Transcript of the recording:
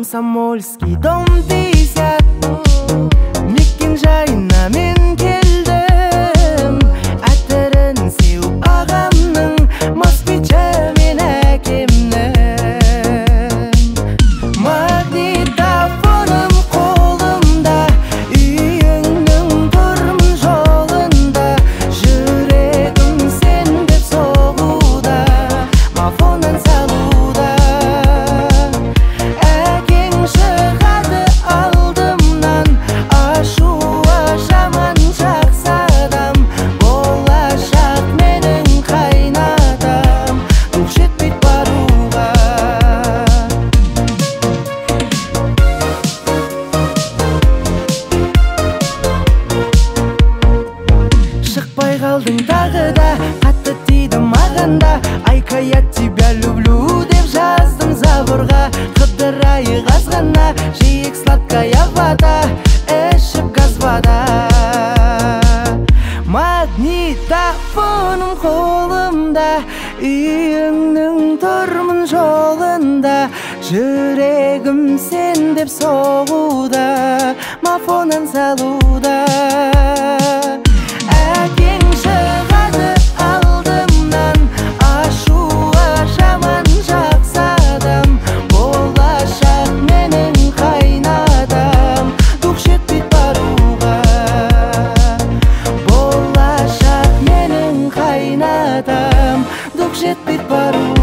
Комсомольский дом 50 мекен жайына мен келдім. Әтірін сеуіп ағамның, москвичі мен әкемнің. Магнитофоным қолымда, үйіңнің тұрмын жолында. Жүрегім сен деп соғуда, мафонын салуда. Әкең шығады алдымнан, ашуы жаман жақсы адам. Болашақ менің қайнатам, рух жетпейді баруға. Шықпай қалдың тағы да, қатты тиді маған да. Айка, я тебя люблю деп жаздым заборға. Қыдырайы қазғана, жиек сладкая вода, ішіп газ вода. Магнитофоным қолымда, үйіңнің тұрмын жолында. Жүрегім сен деп соғуда, мафонын салуда. Әкең шығады алдымнан, ашуы жаман жақсы адам. Болашақ менің қайнатам, рух жетпейді баруға. Болашақ менің қайнатам, рух жетпейді баруға.